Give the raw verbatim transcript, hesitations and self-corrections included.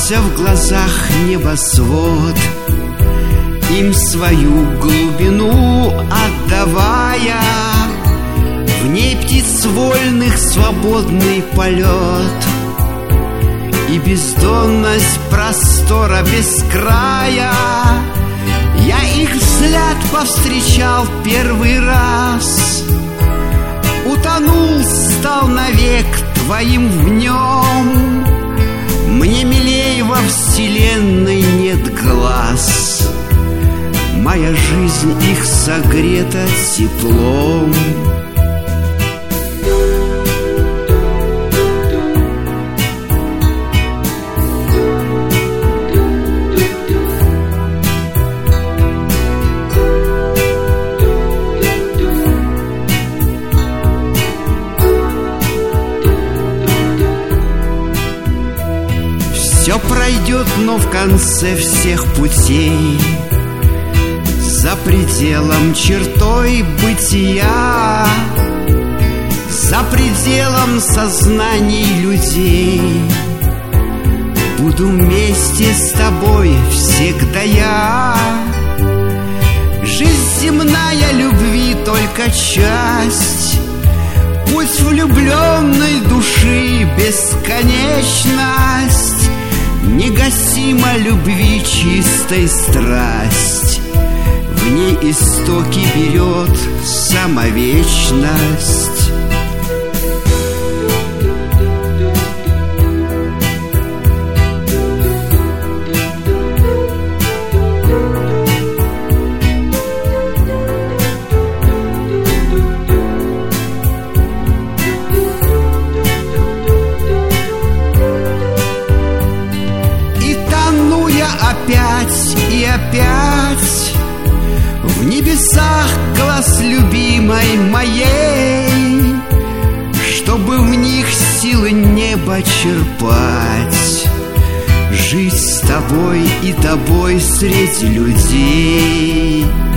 Терялся в глазах небосвод, им свою глубину отдавая. В ней птиц вольных свободный полет и бездонность простора без края. Я их взгляд повстречал первый раз, утонул, стал навек твоим в нем. Мне милей во вселенной нет глаз, моя жизнь их согрета теплом. Все пройдет, но в конце всех путей, за пределом чертой бытия, за пределом сознаний людей, буду вместе с тобой всегда я. Жизнь земная любви только часть, путь влюбленной души бесконечность. Негасима любви чистой страсть, в ней истоки берет самовечность. Опять и опять в небесах глаз любимой моей, чтобы в них силы неба черпать, жить с тобой и тобой среди людей.